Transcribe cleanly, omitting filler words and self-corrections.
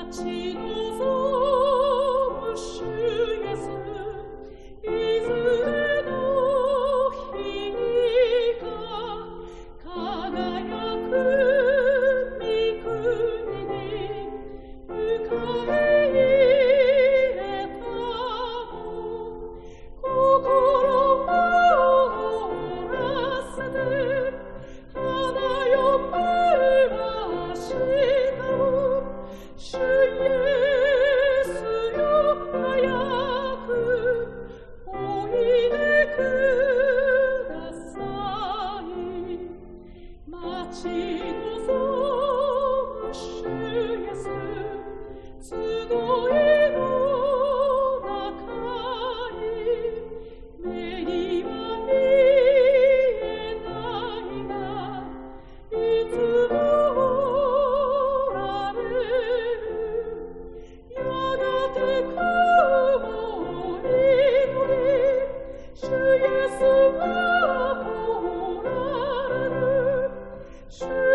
ち望む主イエス、いずれの日か輝く御国に迎え入れたも、心を折らせて花よ燃やしたを、主イエスよ早くおいでください。待ち望む主イエス、集いの中に目には見えないがいつもおられる。やがて雲に乗り主イエスはおられる。主